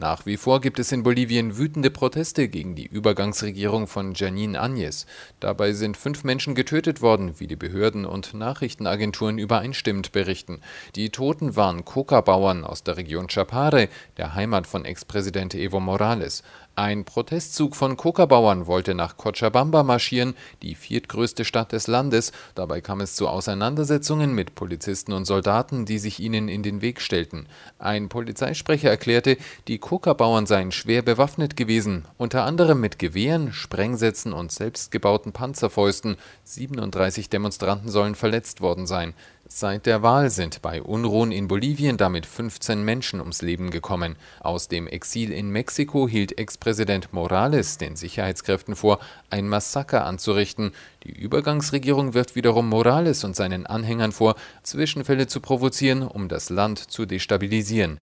Nach wie vor gibt es in Bolivien wütende Proteste gegen die Übergangsregierung von Janine Áñez. Dabei sind 5 Menschen getötet worden, wie die Behörden und Nachrichtenagenturen übereinstimmend berichten. Die Toten waren Coca-Bauern aus der Region Chapare, der Heimat von Ex-Präsident Evo Morales. Ein Protestzug von Coca-Bauern wollte nach Cochabamba marschieren, die viertgrößte Stadt des Landes. Dabei kam es zu Auseinandersetzungen mit Polizisten und Soldaten, die sich ihnen in den Weg stellten. Ein Polizeisprecher erklärte, die Coca-Bauern seien schwer bewaffnet gewesen, unter anderem mit Gewehren, Sprengsätzen und selbstgebauten Panzerfäusten. 37 Demonstranten sollen verletzt worden sein. Seit der Wahl sind bei Unruhen in Bolivien damit 15 Menschen ums Leben gekommen. Aus dem Exil in Mexiko hielt Ex-Präsident Morales den Sicherheitskräften vor, ein Massaker anzurichten. Die Übergangsregierung wirft wiederum Morales und seinen Anhängern vor, Zwischenfälle zu provozieren, um das Land zu destabilisieren.